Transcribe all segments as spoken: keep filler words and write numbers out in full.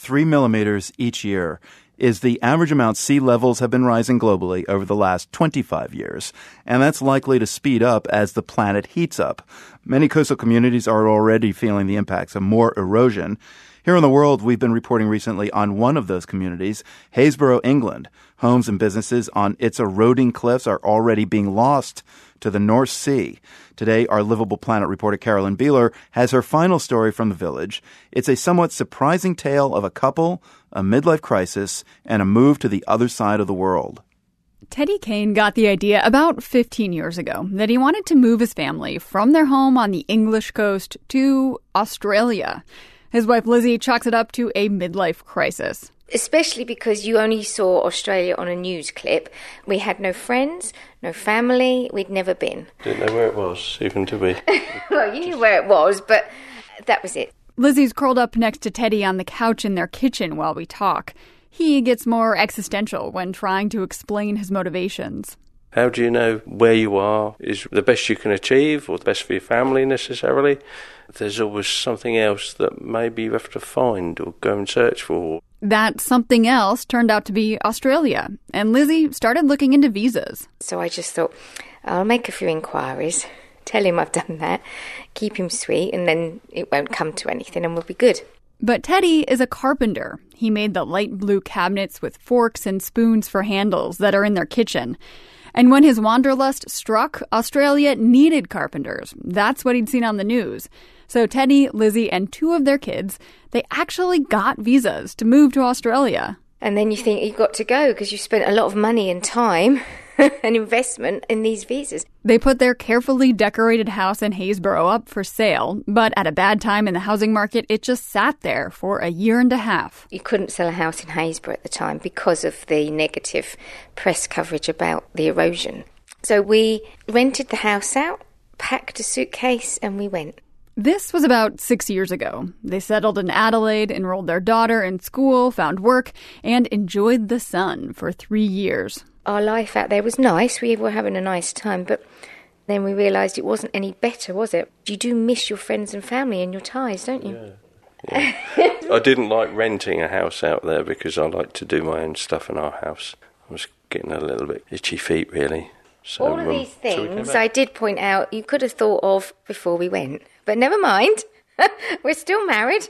three millimeters each year is the average amount sea levels have been rising globally over the last twenty-five years. And that's likely to speed up as the planet heats up. Many coastal communities are already feeling the impacts of more erosion. Here in the world, we've been reporting recently on one of those communities, Haysboro, England. Homes and businesses on its eroding cliffs are already being lost to the North Sea. Today, our Livable Planet reporter Carolyn Beeler has her final story from the village. It's a somewhat surprising tale of a couple, a midlife crisis, and a move to the other side of the world. Teddy Kane got the idea about fifteen years ago that he wanted to move his family from their home on the English coast to Australia. His wife Lizzie chalks it up to a midlife crisis. Especially because you only saw Australia on a news clip. We had no friends, no family, we'd never been. Didn't know where it was, even to be. Well, you knew where it was, but that was it. Lizzie's curled up next to Teddy on the couch in their kitchen while we talk. He gets more existential when trying to explain his motivations. How do you know where you are is the best you can achieve or the best for your family necessarily? There's always something else that maybe you have to find or go and search for. That something else turned out to be Australia, and Lizzie started looking into visas. So I just thought, I'll make a few inquiries, tell him I've done that, keep him sweet, and then it won't come to anything and we'll be good. But Teddy is a carpenter. He made the light blue cabinets with forks and spoons for handles that are in their kitchen. And when his wanderlust struck, Australia needed carpenters. That's what he'd seen on the news. So Teddy, Lizzie, and two of their kids, they actually got visas to move to Australia. And then you think you've got to go because you spent a lot of money and time and investment in these visas. They put their carefully decorated house in Haysboro up for sale, but at a bad time in the housing market, it just sat there for a year and a half. You couldn't sell a house in Haysboro at the time because of the negative press coverage about the erosion. So we rented the house out, packed a suitcase, and we went. This was about six years ago. They settled in Adelaide, enrolled their daughter in school, found work, and enjoyed the sun for three years. Our life out there was nice. We were having a nice time, but then we realised it wasn't any better, was it? You do miss your friends and family and your ties, don't you? Yeah. yeah. I didn't like renting a house out there because I like to do my own stuff in our house. I was getting a little bit itchy feet, really. So, All of um, these things so I did point out you could have thought of before we went. But never mind. We're still married.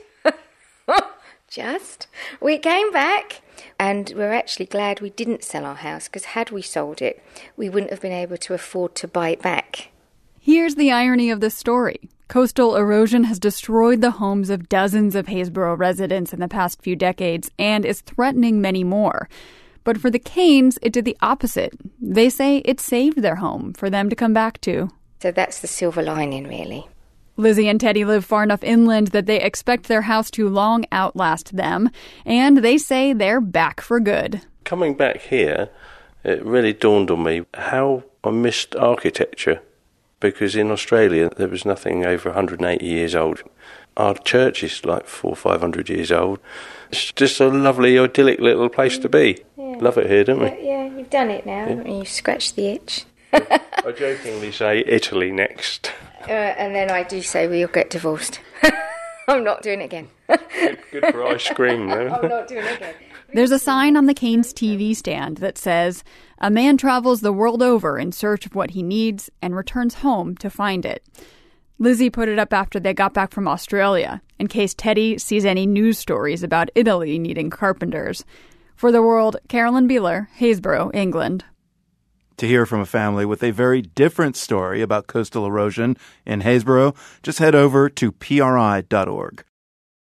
Just. We came back and we're actually glad we didn't sell our house because had we sold it, we wouldn't have been able to afford to buy it back. Here's the irony of this story. Coastal erosion has destroyed the homes of dozens of Haysboro residents in the past few decades and is threatening many more. But for the Kanes, it did the opposite. They say it saved their home for them to come back to. So that's the silver lining, really. Lizzie and Teddy live far enough inland that they expect their house to long outlast them, and they say they're back for good. Coming back here, it really dawned on me how I missed architecture, because in Australia there was nothing over one hundred eighty years old. Our church is like four or five hundred years old. It's just a lovely, idyllic little place to be. Yeah. Love it here, don't we? Yeah, yeah, you've done it now, yeah. You've scratched the itch. I jokingly say Italy next. Uh, and then I do say we'll get divorced. I'm not doing it again. good, good for ice cream, though. I'm not doing it again. There's a sign on the Kane's T V stand that says, "A man travels the world over in search of what he needs and returns home to find it." Lizzie put it up after they got back from Australia, in case Teddy sees any news stories about Italy needing carpenters. For The World, Carolyn Beeler, Haysboro, England. To hear from a family with a very different story about coastal erosion in Haysboro, just head over to P R I dot org.